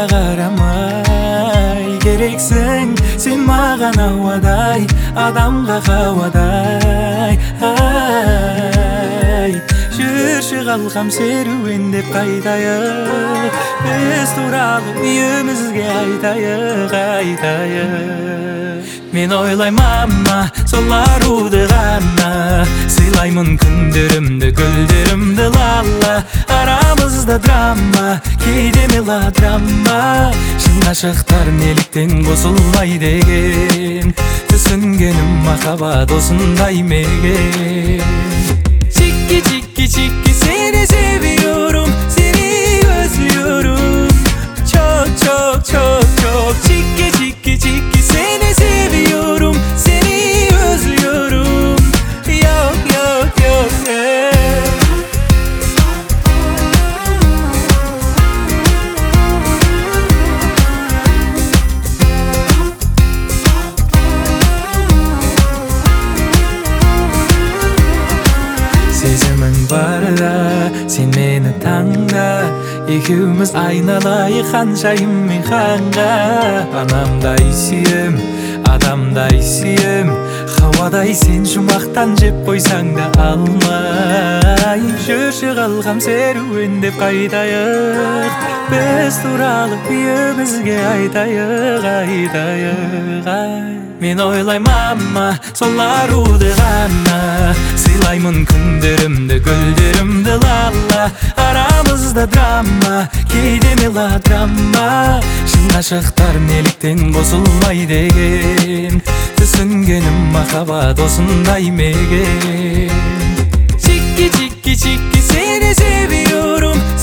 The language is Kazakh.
Артқа қарамай керексің сен маған ауадай, адамға қауадай. Жүрші қалқам серуендеп қайтайық, біз туралы үйімізге айтайық. Мен ойлаймама сол аруды ғана, сыйлаймын күндерімді, гүлдерімді лала. Арамызда драма, кейде мелодрама, шын ғашықтар неліктен қосылмай деген, түсінгенім махаббат осындай мекен. Чики, чики, чики, seni seviyorum, seni özlüyorum. Çok çok çok çok. Çiki çiki çiki, seni seviyorum, seni özlüyorum. Yok yok yok. Сезімің барда сен мені таңда, екеуміз айналайық ханшайым мен ханға. Анамдай сүйем, адамдай сүйем, хауадай сен жұмақтан жеп қойсаң да алмай. Жүрші қалқам серуендеп қайтайық, біз туралы үйімізге айтайық. Мен ойлаймама сол аруды ғана, сыйлаймын күндерімді, гүлдерімді лала. Арамызда драма, кейде мелодрама, шын ғашықтар неліктен қосылмай деген, түсінгенім махаббат осындай мекен. Чики чики чики, seni seviyorum,